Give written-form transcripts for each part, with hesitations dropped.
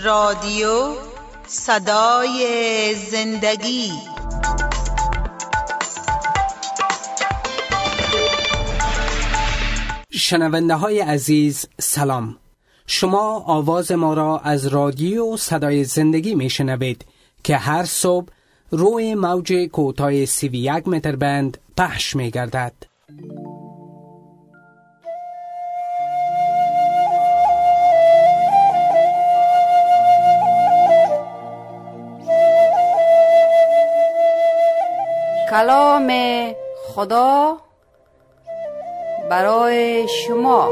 رادیو صدای زندگی. شنونده های عزیز سلام. شما آواز ما را از رادیو صدای زندگی می شنوید که هر صبح روی موج کوتاه 31 متر بند پخش می گردد. کلام خدا برای شما.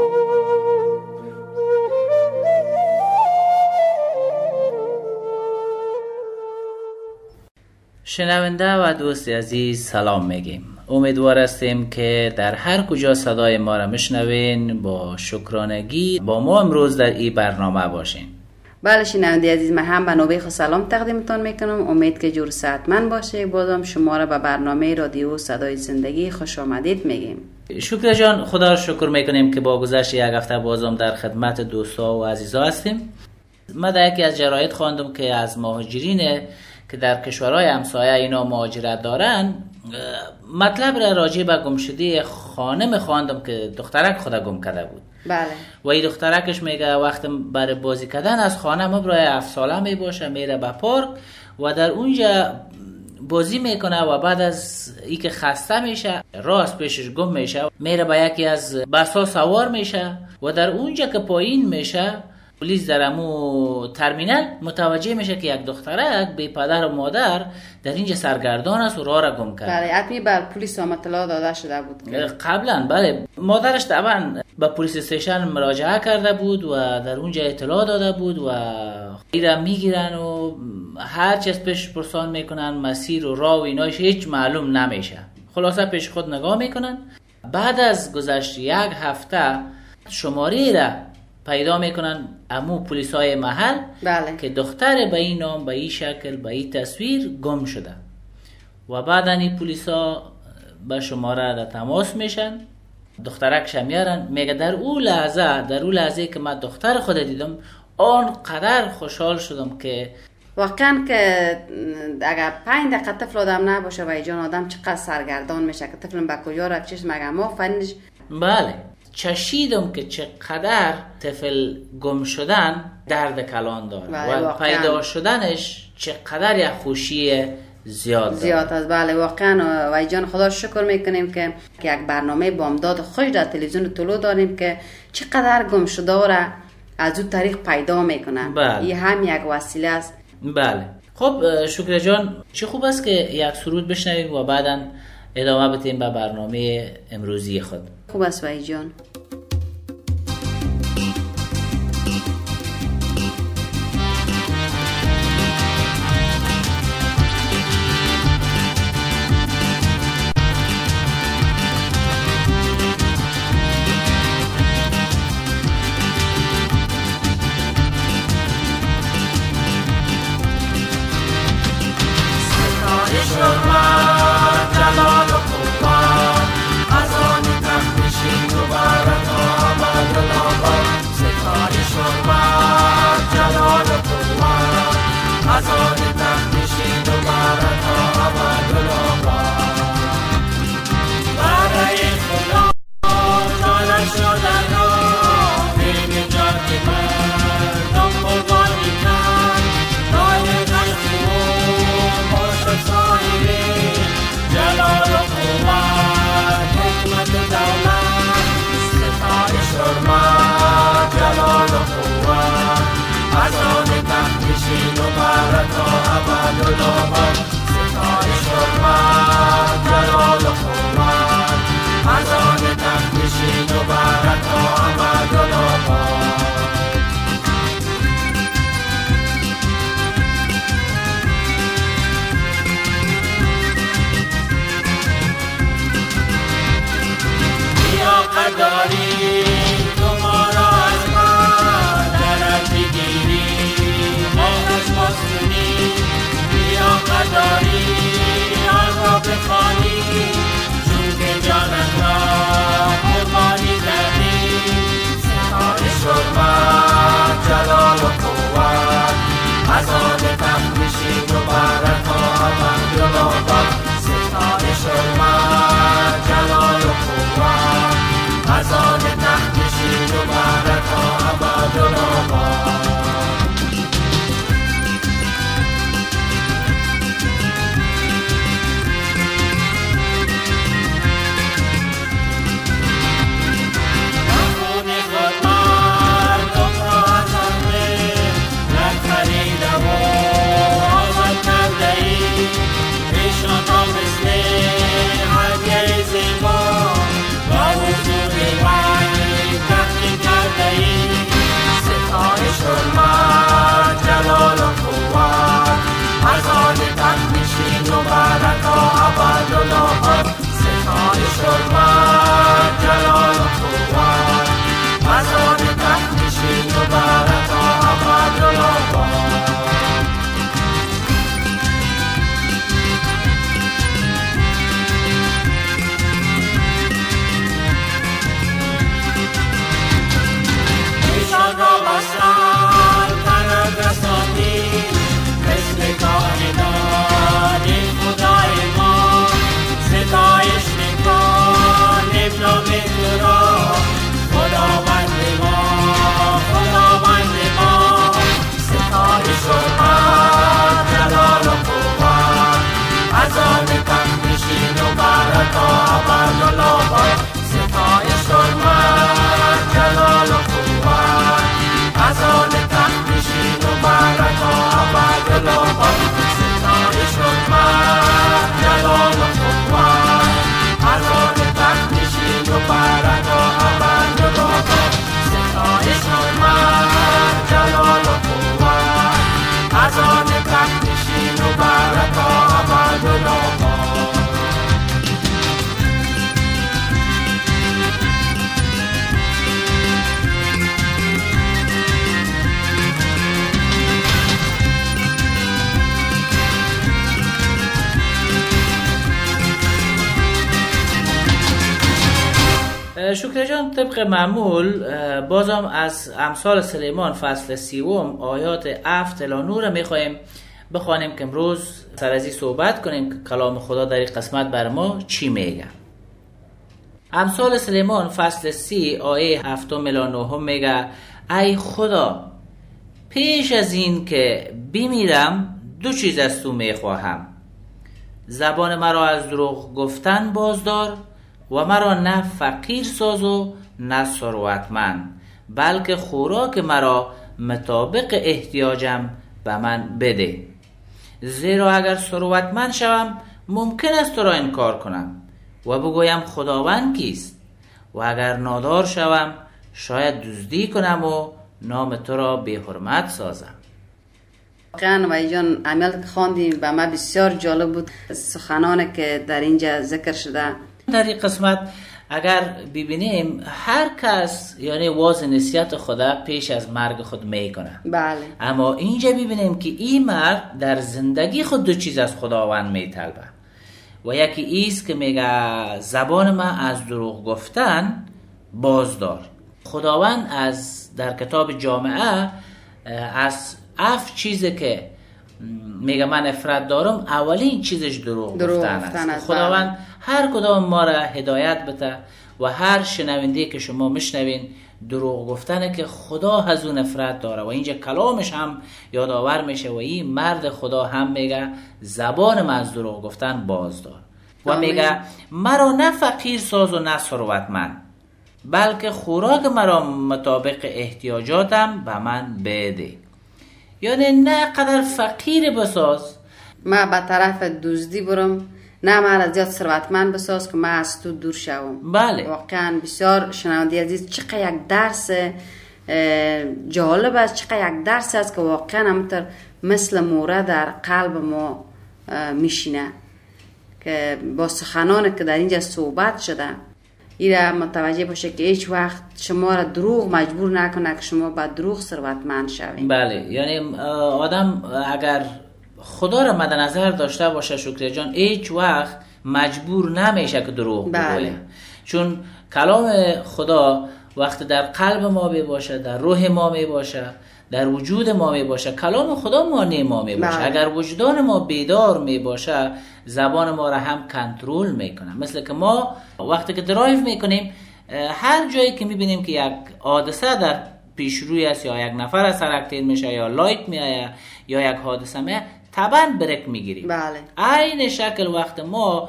شنونده و دوست عزیز سلام میگیم. امیدوار هستیم که در هر کجا صدای ما را میشنوین با شکرانگی با ما امروز در این برنامه باشین. بله شنونده عزیز، من هم به نوبه خود سلام تقدیمتان میکنم. امید که جور صحتمند باشه. بازم شما را به برنامه رادیو صدای زندگی خوش آمدید میگیم. شکر جان، خدا را شکر میکنیم که با گذشت یک هفته بازم در خدمت دوستا و عزیزا هستیم. من در یکی از جراید خواندم که از مهاجرین که در کشورهای همسایه اینا مهاجرت دارن، مطلب را راجع به گمشدگی خانم خواندم که دخترک خدا گم کرده بود. بله. و این دخترکش میگه وقتی برای بازی کردن از خانه مبرای 7 ساله می باشه، میره به پارک و در اونجا بازی میکنه و بعد از ای که خسته میشه راست پیشش گم میشه، میره به یکی از بسا سوار میشه و در اونجا که پایین میشه پلیس در امو ترمینال متوجه میشه که یک دخترک بی پدر و مادر در اینجا سرگردان است و راه را گم کرده. بله، حتمی بر پلیس هم اطلاع داده شده بود قبلا. بله، مادرش طبعا به پلیس استیشن مراجعه کرده بود و در اونجا اطلاع داده بود و ایرا میگیرن و هر چیز پیش پرسان میکنن، مسیر و راه و ایناش هیچ معلوم نمیشه. خلاصه پیش خود نگاه میکنن. بعد از گذشت یک هفته شماره را پیدا میکنن امو پلیسای محل. بله. که دختر به این نام، به این شکل، به این تصویر گم شده و بعد این پلیسا به شماره را تماس میشن، دخترکش میارن. میگه در اون لحظه که من دختر خود دیدم آنقدر خوشحال شدم که واقعا که اگر 5 دقیقه طفل آدم نباشه و ایجان آدم چقدر سرگردان میشه که طفل به کجا رفت چشم مگه ما فنش. بله، چشیدم که چقدر طفل گم شدن درد کلان داره و پیدا شدنش چقدر یک خوشی زیاد است. بله واقعا و جان خدا شکر میکنیم که یک برنامه بامداد خوش در تلویزیون طلوع داریم که چقدر گم شده را از اون طریق پیدا میکنن. بله. این هم یک وسیله است. بله. خب شکر جان، چه خوب است که یک سرود بشنویم و بعدا ادامه بدیم به برنامه امروزی خود. خوب است وای جان. جلال و قوت شکر جان، طبق معمول بازم از امثال سلیمان فصل 30 آیات 7 الی 9 میخوایم بخوانیم که امروز سر از این صحبت کنیم که کلام خدا در این قسمت بر ما چی میگه. امثال سلیمان فصل 30 آیه 7 الی 9 میگه ای خدا، پیش از این که بمیرم 2 چیز از تو میخواهم: زبان مرا از دروغ گفتن بازدار و مرا نه فقیر ساز و نه ثروتمند، بلکه خوراک مرا مطابق احتیاجم به من بده. زیرا اگر ثروتمند شوم ممکن است تو را انکار کنم و بگویم خداوند کیست، و اگر نادار شوم شاید دزدی کنم و نام تو را بی حرمت سازم. واقعا وای جان، عمل که خواندیم به ما بسیار جالب بود، سخنانی که در اینجا ذکر شده. در این قسمت اگر ببینیم هر کس یعنی واز نصیحت خدا پیش از مرگ خود میکنه. بله. اما اینجا ببینیم که این مرد در زندگی خود 2 چیز از خداوند میطلبه و یکی ایست که میگه زبان من از دروغ گفتن بازدار. خداوند از در کتاب جامعه از 7 چیزی که میگه من نفرت دارم، اولین چیزش دروغ گفتن است. خداوند هر کدام ما را هدایت بده و هر شنونده که شما مشنوین دروغ گفتنه که خدا از اون نفرت داره و اینجا کلامش هم یادآور میشه و این مرد خدا هم میگه زبان من از دروغ گفتن بازدار و میگه مرا نه فقیر ساز و نه ثروتمند، بلکه خوراک مرا مطابق احتیاجاتم به من بده. یعنی نه قدر فقیر بساز ما به طرف دزدی برم، نه مرا زیاد ثروتمند بساز که من از تو دور شوم. بله. واقعا بسیار شنونده عزیز، چقدر یک درس جالب است، چقدر یک درس است که واقعا همونطور مثل موره در قلب ما میشینه که با سخنانی که در اینجا صحبت شده ایره متوجه باشه که هیچ وقت شما را دروغ مجبور نکنه که شما با دروغ ثروتمند شوید. بله، یعنی آدم اگر خدا را مد نظر داشته باشه شکر جان، هیچ وقت مجبور نمیشه که دروغ بگویه. چون کلام خدا وقتی در قلب ما می باشه، در روح ما می باشه، در وجود ما می باشه، کلام خدا مانع ما می باشه. اگر وجدان ما بیدار می باشه، زبان ما را هم کنترل میکنه. مثل که ما وقتی که درایو میکنیم، هر جایی که میبینیم که یک حادثه در پیش روی است یا یک نفر از سرک تیر میشه یا لایت میایه یا یک حادثه میایه، طبعا بریک میگیریم. بله. عین شکل وقت ما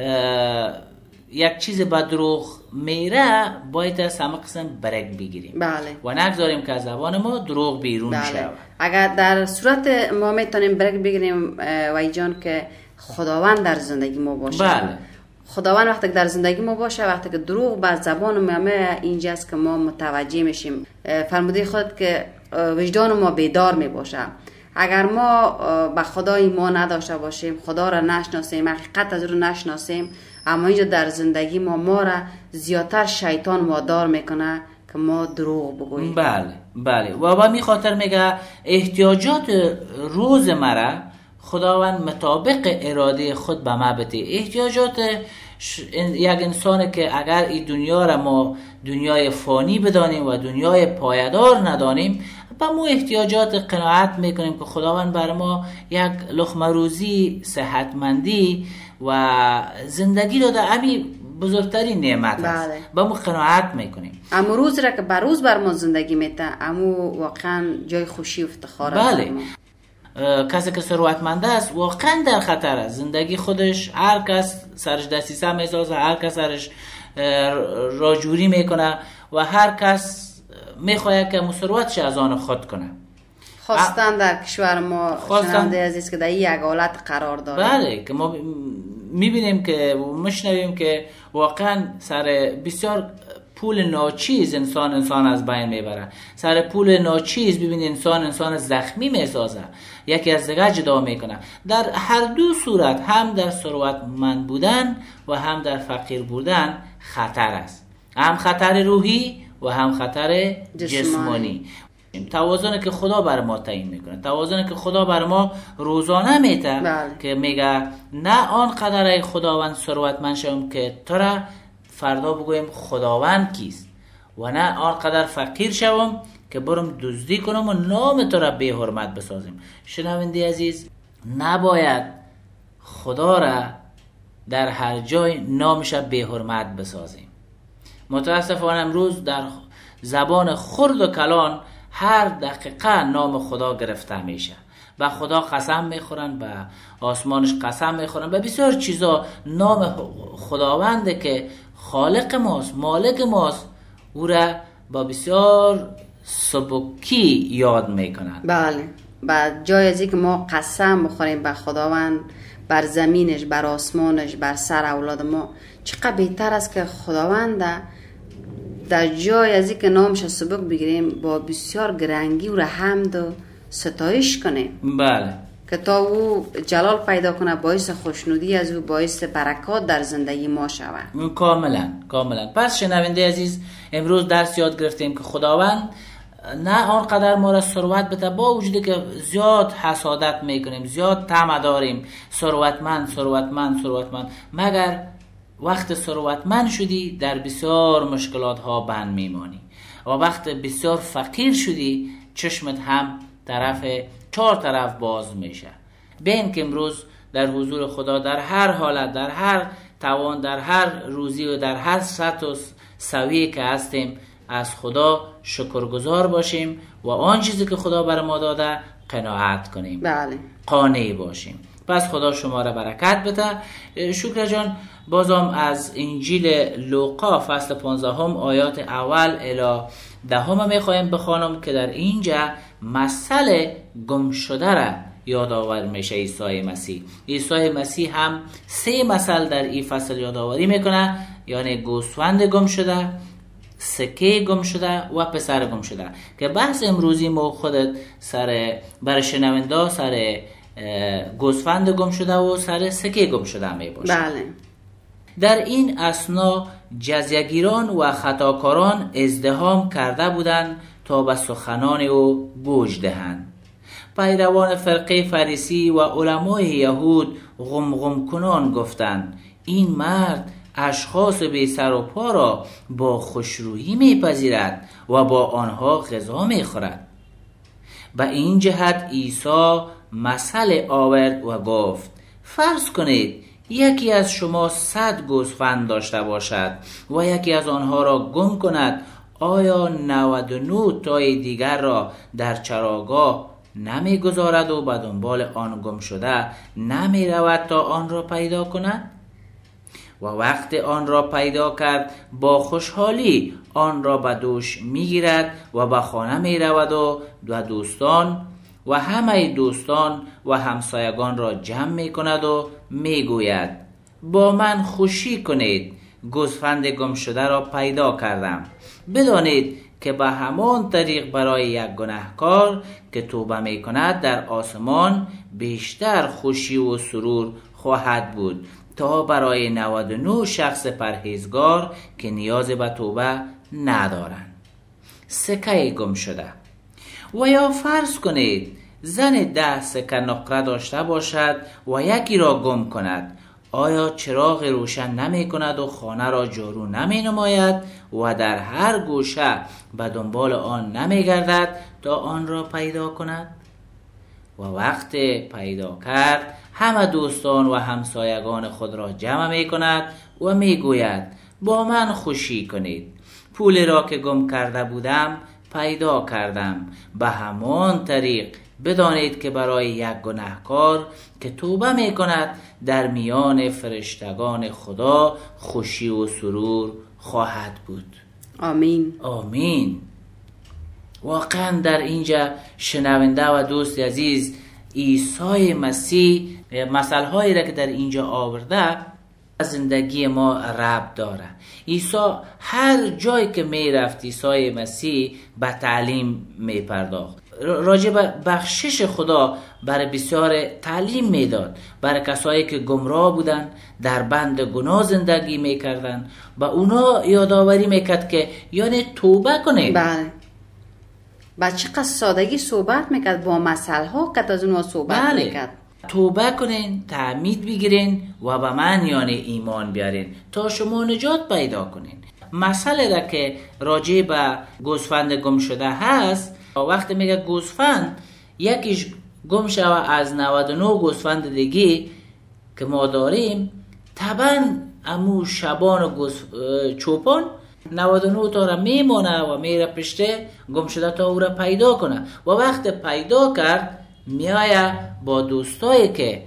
یک چیز با دروغ میره، باید از همه قسم بریک بگیریم. بله. و نگذاریم که از زبان ما دروغ بیرون شود. اگر در صورت ما میتونیم بریک بگیریم وای جان که خداوند در زندگی ما باشه. بله. خداوند وقتی در زندگی ما باشه، وقتی که دروغ بر زبان ما میاد، اینجاست که ما متوجه میشیم. فرموده خود که وجدان ما بیدار می باشه. اگر ما به خدا ایمان نداشته باشیم، خدا را نشناسیم، حقیقت از رو نشناسیم، اما اینجا در زندگی ما را زیادتر شیطان وادار میکنه که ما دروغ بگوییم. بله بله. و با می خاطر میگه احتیاجات روز مرا خداوند مطابق اراده خود به ما بده. احتیاجات یک انسان که اگر این دنیا را ما دنیای فانی بدانیم و دنیای پایدار ندانیم، با ما احتیاجات قناعت میکنیم که خداوند بر ما یک لقمه روزی، صحتمندی و زندگی داده. همین بزرگترین نعمت است. با ما قناعت میکنیم. اما روز را که روز بر ما زندگی میده، اما واقعا جای خوشی و افتخار است. بله. کسی که ثروتمند است واقعا در خطر است. زندگی خودش هر کس سرش دسیسه میسازه، هر کس سرش راجوری میکنه و هر کس میخواد که ثروتش از آن خود کنه. خواستن در کشور ما شنونده عزیز که در یک حالت قرار داره. بله، که ما میبینیم که مشنویم که واقعا سر بسیار پول ناچیز انسان از بین میبره. سر پول ناچیز ببین انسان زخمی میسازه، یکی از دیگه جدا میکنه. در هر دو صورت، هم در ثروتمند بودن و هم در فقیر بودن خطر است، هم خطر روحی و هم خطر جسمانی. توازنی که خدا بر ما تعیین میکنه، توازنی که خدا بر ما روزانه میده که میگه نه آن قدر ای خداوند ثروتمند شوم که تو را فردا بگویم خداوند کیست و نه آنقدر فقیر شوم که برم دزدی کنم و نام تو را به حرمت بسازیم. شنونده عزیز، نباید خدا را در هر جای نامش را به حرمت بسازیم. متاسفانه امروز در زبان خرد و کلان هر دقیقه نام خدا گرفته میشه. به خدا قسم میخورن، به آسمانش قسم میخورن، به بسیار چیزا نام خداونده که خالق ماست، مالک ماست، او را با بسیار سبکی یاد میکنن. بله، بعد جای از که ما قسم بخوریم به خداوند بر زمینش، بر آسمانش، بر سر اولاد ما، چقدر بهتر است که خداوند در جای از که نامش سبک بگیریم با بسیار گرنگی و حمد و ستایش کنیم. بله، که تا او جلال پیدا کنه، باعث خوشنودی از او، باعث برکات در زندگی ما شود. کاملا. پس شنونده عزیز، امروز درس یاد گرفتیم که خداوند نه آنقدر ما را ثروت بده، با وجودی که زیاد حسادت میکنیم، زیاد طمع داریم، ثروتمند، مگر وقت ثروتمند شدی در بسیار مشکلات ها بند میمانی و وقت بسیار فقیر شدی چشمت هم چهار طرف باز میشه. بین که امروز در حضور خدا در هر حالت، در هر توان، در هر روزی و در هر سطح و سویه که هستیم از خدا شکرگزار باشیم و آن چیزی که خدا بر ما داده قناعت کنیم. بله، قانع باشیم. پس خدا شما را برکت بده. شکر جان، بازم از انجیل لوقا فصل 15 آیات اول الی 10 میخوایم بخوانم که در اینجا مسئله گم شده را یادآور میشه. عیسی مسیح هم 3 مثل در این فصل یادآوری میکنه، یعنی گوسفند گم شده، سکه گم شده و پسر گم شده، که بحث امروزی ما خودت برای شنونده سر گوسفند گم شده و سر سکه گم شده می باشه. بله. در این اثنا جزیه‌گیران و خطاکاران ازدحام کرده بودند تا به سخنان او گوش دهند. پیروان فرقه فریسی و علمای یهود غمغم کنان گفتند این مرد اشخاص بی سر و پا را با خوشرویی میپذیرد و با آنها غذا میخورد. به این جهت عیسی مثل آورد و گفت فرض کنید یکی از شما 100 گوسفند داشته باشد و یکی از آنها را گم کند، آیا 99 تای دیگر را در چراگاه نمی گذارد و به دنبال آن گم شده نمی رود تا آن را پیدا کند؟ و وقت آن را پیدا کرد با خوشحالی آن را به دوش می گیرد و به خانه می رود و دوستان و همه دوستان و همسایگان را جمع می کند و می گوید با من خوشی کنید، گوسفند گم شده را پیدا کردم. بدانید که به همان طریق برای یک گناهکار که توبه می کند در آسمان بیشتر خوشی و سرور خواهد بود تا برای 99 شخص پرهیزگار که نیاز به توبه ندارند. سکه گم شده. و یا فرض کنید زن 10 سکه نقره داشته باشد و یکی را گم کند، آیا چراغ روشن نمی کند و خانه را جارو نمی نماید و در هر گوشه به دنبال آن نمی گردد تا آن را پیدا کند؟ و وقت پیدا کرد همه دوستان و همسایگان خود را جمع می کند و می گوید با من خوشی کنید، پول را که گم کرده بودم پیدا کردم. به همان طریق بدانید که برای یک گناهکار که توبه می کند در میان فرشتگان خدا خوشی و سرور خواهد بود. آمین. آمین. واقعا در اینجا شنونده و دوست عزیز، عیسی مسیح مثالهایی را که در اینجا آورده زندگی ما ربط داره. عیسی هر جایی که می رفت عیسی مسیح به تعلیم می پرداخت، راجع به بخشش خدا برای بسیار تعلیم میداد، برای کسایی که گمراه بودن در بند گناه زندگی میکردن با اونا یادآوری میکرد که یعنی توبه کنید. بله. با چقدر سادگی صحبت میکرد، با مثل ها که از اونها صحبت میکرد. توبه کنین، تعمید بگیرین و به من یعنی ایمان بیارین تا شما نجات پیدا کنین. مسئله را که راجع به گوسفند گم شده هست، وقتی میگه گوسفند یکیش گم شوه از 99 گوسفند دیگه که ما داریم، طبعا امو شبان و چوپان 99 تا را میمونه و میره پشته گم شده تا او را پیدا کنه و وقت پیدا کرد میایه با دوستایی که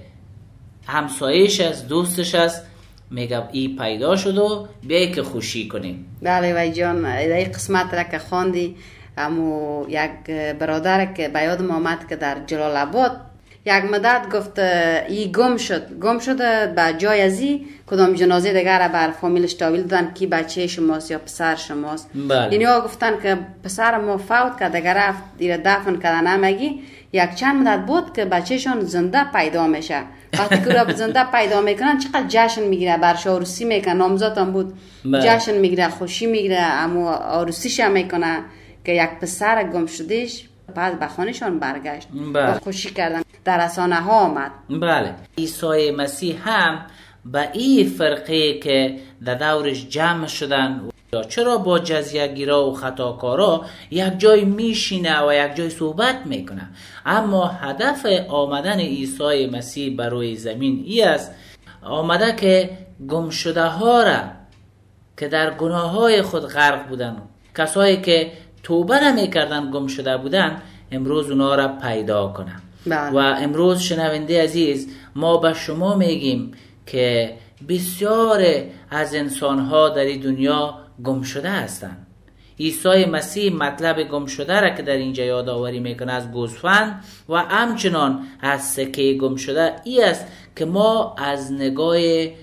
همسایش است، دوستش است، میگه ای پیدا شد و بیایی که خوشی کنیم. بله وای جان، این قسمت را که خواندی، امو یک برادر که به یاد ما آمد که در جلال آباد یک مدت گفت ای گم شد به جای ازی کدام جنازه دیگر را بر فامیلش تحویل دادن کی بچه شماست یا پسر شماست. یعنی ها گفتن که پسر ما فوت کرد، دیگر رفت دیر دفن کردن نمگی. یک چند مدت بود که بچهشان زنده پیدا میشه. وقتی که را زنده پیدا میکنن چقدر جشن میگیره، برش عروسی میکنه، نامزاد هم بود، جشن میگیره، خوشی میگیره، اما عروسیش هم میکنه که یک پسر گم شدهش بعد به خانهشان برگشت و خوشی کردن. در رسانه ها آمد. بله، عیسی مسیح هم به این فرقه که در دورش جمع شدن، چرا با جزیه گیرا و خطاکارا یک جای میشینه و یک جای صحبت میکنه، اما هدف آمدن عیسی مسیح بر روی زمین ای است آمده که گم شده ها را که در گناه های خود غرق بودن، کسایی که توبه نمیکردن گم شده بودن، امروز اونا را پیدا کنه. و امروز شنونده عزیز، ما به شما میگیم که بسیار از انسانها در این دنیا گم شده هستند. عیسی مسیح مطلب گم شده را که در اینجا یادآوری میکنه از گوسفند و همچنان از سکه گم شده ای است که ما از نگاه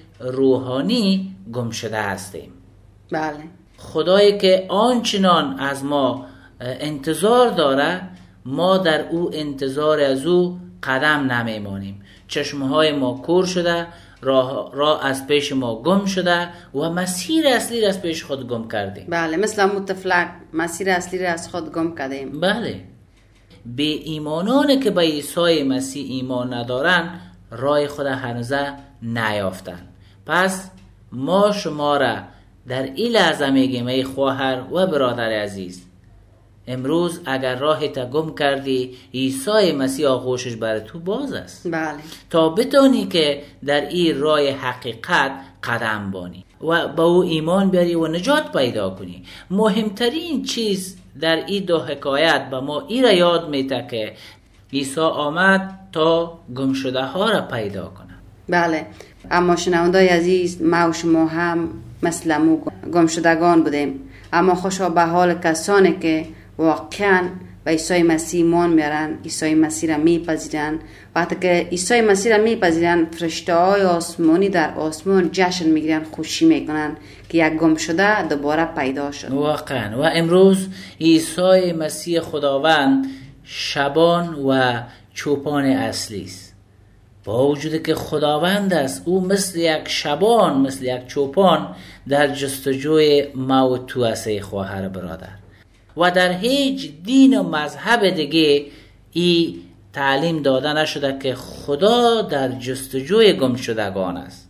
روحانی گم شده هستیم. بله. خدایی که آنچنان از ما انتظار داره، ما در او انتظار از او قدم نمیمانیم. چشمهای ما کور شده، راه از پیش ما گم شده و مسیر اصلی را از پیش خود گم کردیم. بله، مثل متفلک مسیر اصلی را از خود گم کردیم. بله، به ایمانانی که به عیسی مسیح ایمان ندارن راه خود هنوزه نیافتن. پس ما شما را در این لحظه میگیم ای خواهر و برادر عزیز، امروز اگر راهت گم کردی، عیسی مسیح آغوشش بر تو باز است. بله. تا بتونی که در این راه حقیقت قدم بانی و با او ایمان بیاری و نجات پیدا کنی. مهمترین چیز در این دو حکایت به ما این را یاد میده که عیسی آمد تا گم شده ها را پیدا کنه. بله، اما شنوندای عزیز، ما و شما هم مثل مو گم شدگان بودیم، اما خوشا به حال کسانی که واقعا به عیسی مسیح ایمان میارن، عیسی مسیح را میپذیرن. وقتی که عیسی مسیح را میپذیرن، فرشته‌های آسمانی در آسمان جشن میگیرن، خوشی میکنن که یک گم شده دوباره پیدا شد. واقعا. و امروز عیسی مسیح خداوند شبان و چوپان اصلی است. با وجود که خداوند است، او مثل یک شبان، مثل یک چوپان در جستجوی ما و تو است خواهر برادر. و در هیچ دین و مذهب دیگه ای تعلیم داده نشده که خدا در جستجوی گم شدگان است.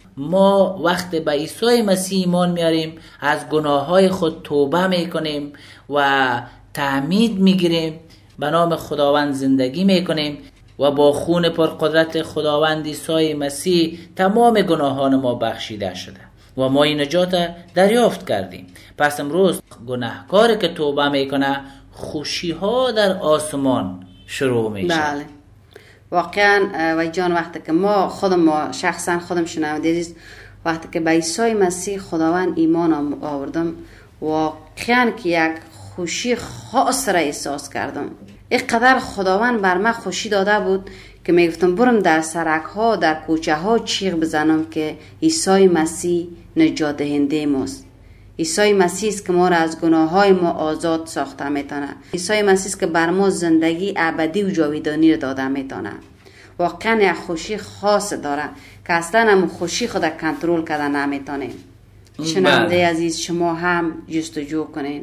ما وقتی به عیسی مسیح ایمان میاریم، از گناههای خود توبه میکنیم و تعمید میگیریم، به نام خداوند زندگی میکنیم و با خون پرقدرت خداوند عیسی مسیح تمام گناهان ما بخشیده شده و ما این نجات دریافت کردیم. پس امروز گناهکاری که توبه میکنه، خوشی ها در آسمان شروع میشه. بله، واقعا و جان، وقتی که ما شخصا خودم شنونده عزیز، وقتی که به عیسی مسیح خداوند ایمان آوردم، واقعا که یک خوشی خاص را احساس کردم. اینقدر خداوند بر من خوشی داده بود که میگفتم برم در سرک ها، در کوچه ها چیغ بزنم که عیسی مسیح نجات دهنده ماست. عیسی مسیح است که ما را از گناه های ما آزاد ساخته میتونه. عیسی مسیح است که بر ما زندگی ابدی و جاودانی را داده میتونه. واقعا یک خوشی خاص داره که اصلا هم خوشی خود کنترل کرده نمیتونه. شنونده عزیز، شما هم جستجو کنین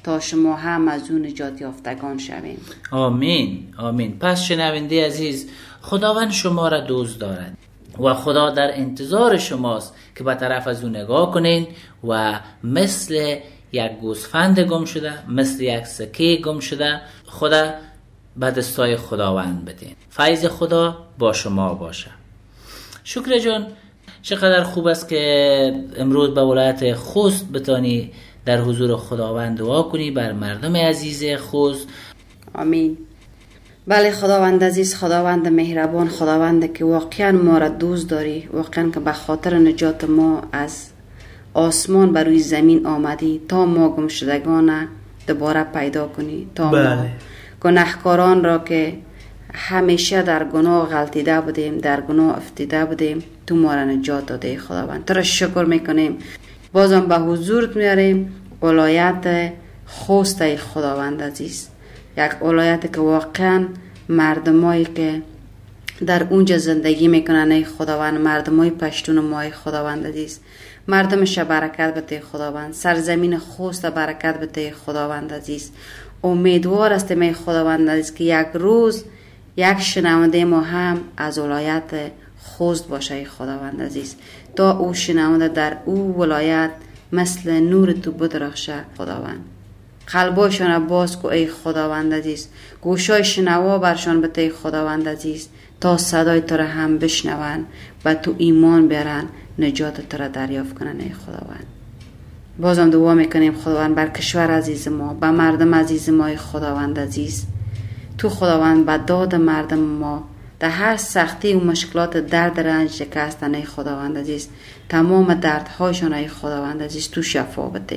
تا شما هم از اون نجات یافتگان شویم. آمین آمین. پس شنونده عزیز، خداوند شما را دوست دارد و خدا در انتظار شماست که به طرف از اون نگاه کنین و مثل یک گوسفند گم شده، مثل یک سکه گم شده خدا به دستای خداوند بدین. فیض خدا با شما باشه. شکر جان، چقدر خوب است که امروز به ولایت خوست بتانی در حضور خداوند دعا کنی بر مردم عزیز خوست. آمین. بله خداوند عزیز، خداوند مهربان، خداوند که واقعا ما را دوست داری، واقعا که به خاطر نجات ما از آسمان بر روی زمین آمدی تا ما گم شدگان دوباره پیدا کنی، تا ما گناهکاران را که همیشه در گناه غلطیده بودیم، در گناه افتیده بودیم، تو ما را نجات داده خداوند. تو را شکر میکنیم، بازم به حضورت میاریم ولایت خوست خداوند عزیز، یک ولایت که واقعا مردمایی که در اونجا زندگی میکنن ای خداوند، مردمای پشتون ما خداوند عزیز، مردمش برکت بده خداوند، سرزمین خوست برکت بده خداوند عزیز. امیدوار هستیم ای خداوند عزیز که یک روز یک شنونده ما هم از ولایت خوست باشه ای خداوند عزیز، تا او شنونده در او ولایت مثل نور تو بدرخشه خداوند. قلبایشان باز کو ای خداوند عزیز، گوشای شنوا برشان بده ای خداوند عزیز، تا صدای تو را هم بشنون و تو ایمان بیارن، نجات تو را دریافت کنن ای خداوند. بازم دعا میکنیم خداوند بر کشور عزیز ما، به مردم عزیز ما ای خداوند عزیز، تو خداوند به داد مردم ما در هر سختی و مشکلات درد رنج شکستن ای خداوند عزیز، تمام دردهایشان ای خداوند عزیز تو شفا بده.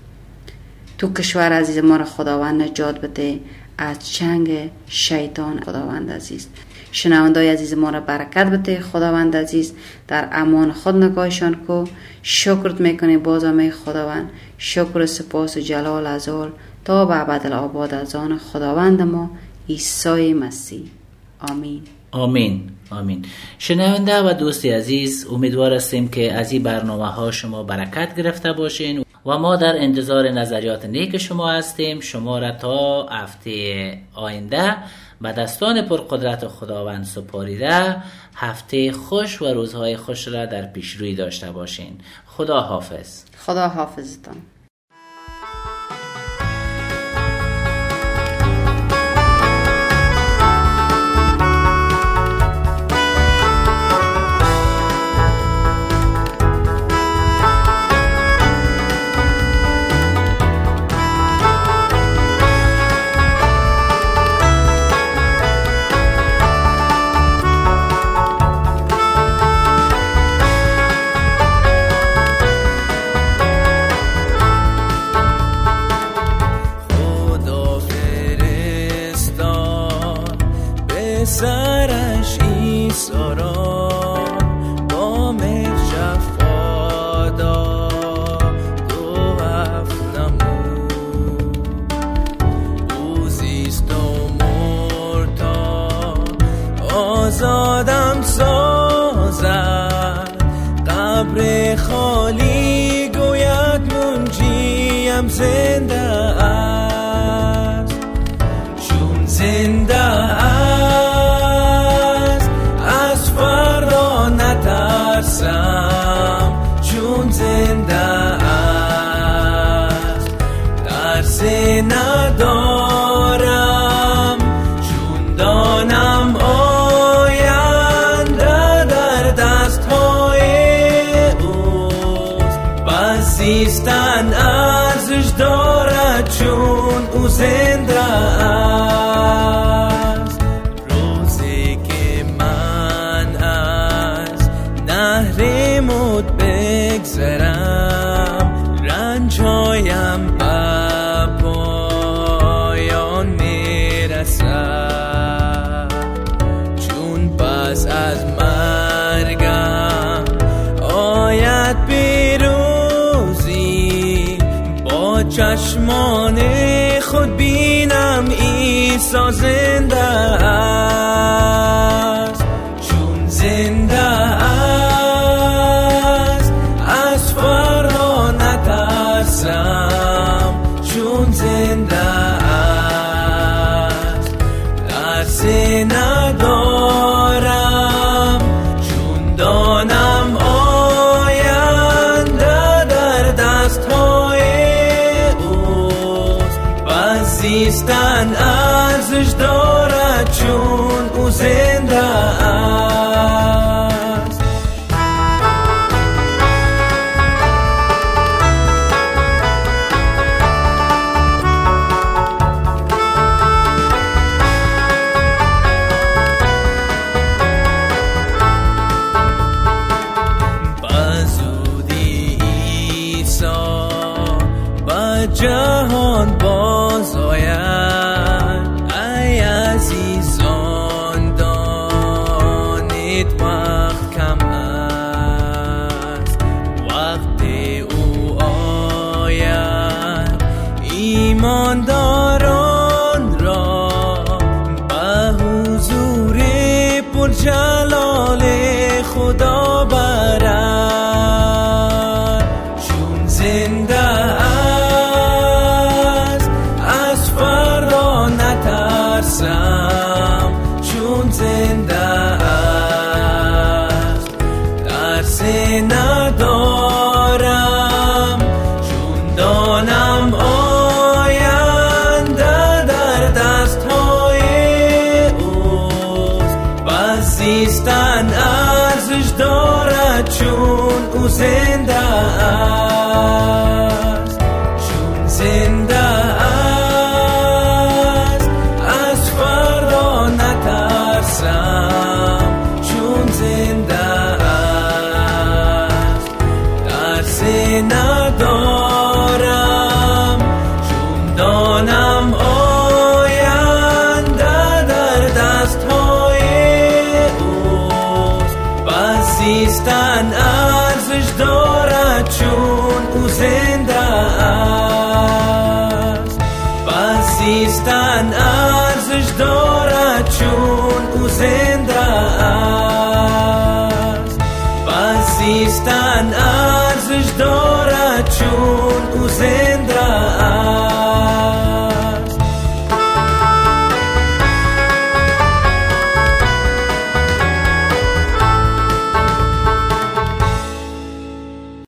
تو کشور عزیز ما را خداوند نجات بده از چنگ شیطان خداوند عزیز. شنوندای عزیز ما را برکت بده خداوند عزیز، در امان خود نگاهشان کو. شکرت میکنی بازم ای خداوند، شکر و سپاس و جلال از آل تا به ابدالآباد از آن خداوند ما عیسی مسیح. آمین آمین آمین. شنونده و دوست عزیز، امیدوار هستیم که از این برنامه ها شما برکت گرفته باشین و ما در انتظار نظریات نیک شما هستیم. شما را تا هفته آینده به دستان پرقدرت خداوند سپاریده، هفته خوش و روزهای خوش را در پیش روی داشته باشین. خدا حافظ. خدا حافظتان. سرش عیسی را با مجفا داد و هفت نمود، او زیست و مرد آزادم سازد، قبر خالی گوید منجیم زنده است، چون زنده است چون زنده است، ترس ندارم، چون دانم آینده در دستهای اوست، بس زیستن ارزش دارد چون او زنده است. روزی که من از نهر موت بگذرم، رنجهایم به پایان میرسد، چون پس از مرگم آید پیروزی، با چشمان خود بینم عیسی زنده است، چون زنده است از فرا نترسم، چون زنده زیستن ارزش دارد چون او زنده است. بزودی عیسی به جهان باز آید، ای عزیزان دانید وقت کم است. وقتی او آید ایمانداران را به حضور پرجلال خدا برد. چون زنده است از فردا نترسم، چون زنده است ترسی ندارم، چون دانم آینده در دستهای اوست. بس زیستن ارزش دارد چون او زنده است. چون زنده است از فردا نترسم، چون زنده است ترسی ندارم، چون دانم آینده در دستهای اوست. بس زیستن ارزش دارد چون او زنده است. بس زیستن ارزش دارد چون او زنده است. بس زیستن ارزش دارد چون